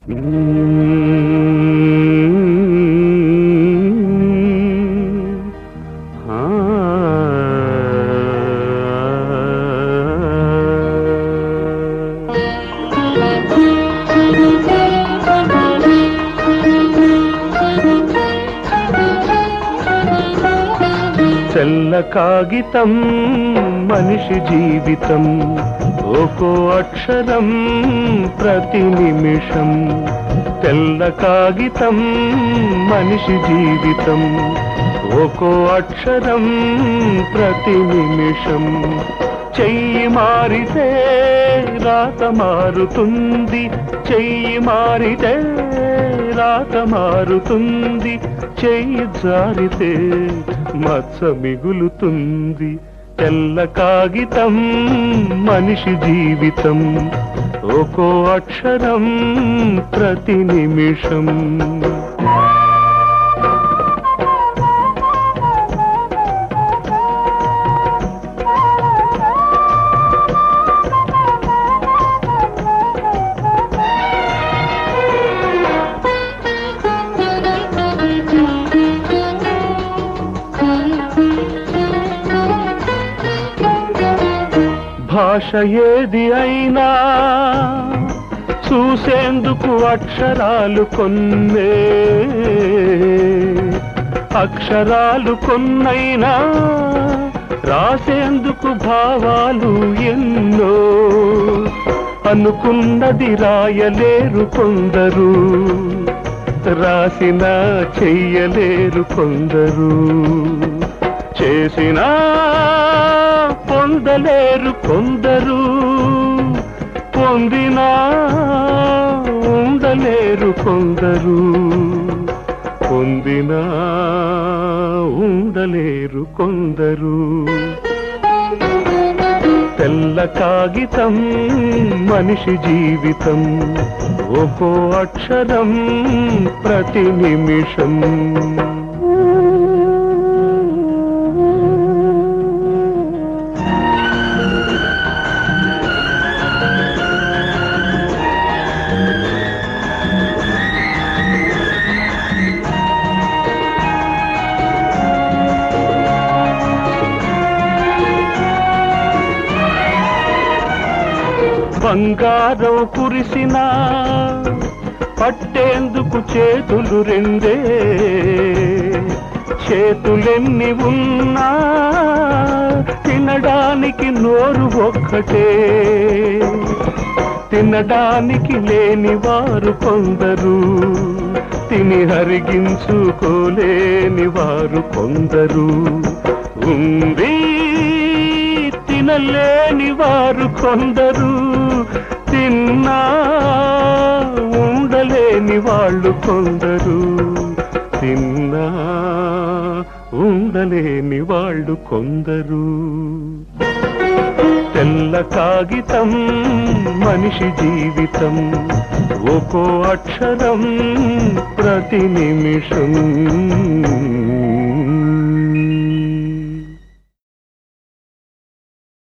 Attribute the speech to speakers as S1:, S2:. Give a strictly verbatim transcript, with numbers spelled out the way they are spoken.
S1: తెల్ల కాగితం మనిషి జీవితం ఒక్కో అక్షరం ప్రతి నిమిషం. తెల్ల కాగితం మనిషి జీవితం ఒక్కో అక్షరం ప్రతి నిమిషం. చెయ్యి మారితే రాత మారుతుంది, చెయ్యి మారితే రాత మారుతుంది, చెయ్యి జారితే మచ్చ మిగులుతుంది. తెల్ల కాగితం మనిషి జీవితం ఒక్కో అక్షరం ప్రతి నిమిషం. భాష ఏది అయినా చూసేందుకు అక్షరాలు కొన్నే, అక్షరాలు కొన్నైనా రాసేందుకు భావాలు ఎన్నో. అనుకున్నది రాయలేరు కొందరు, రాసినా చెయ్యలేరు కొందరు, చేసినా పొందలేరు కొందరు, పొందినా ఉండలేరు కొందరు, పొందినా ఉండలేరు కొందరు. తెల్ల కాగితం మనిషి జీవితం ఒక్కో అక్షరం ప్రతి నిమిషం. బంగారం కురిసినా పట్టేందుకు చేతులు రెండే, చేతులెన్ని ఉన్నా తినడానికి నోరు ఒక్కటే. తినడానికి లేని వారు కొందరు, తిని హరిగించుకోలేని వారు కొందరు, ఉంది తినలేని వారు కొందరు, తిన్నా ఉండలేని వాళ్ళు కొందరు, తిన్నా ఉండలేని వాళ్ళు కొందరు. తెల్ల కాగితం మనిషి జీవితం ఒక్కో అక్షరం ప్రతి నిమిషం.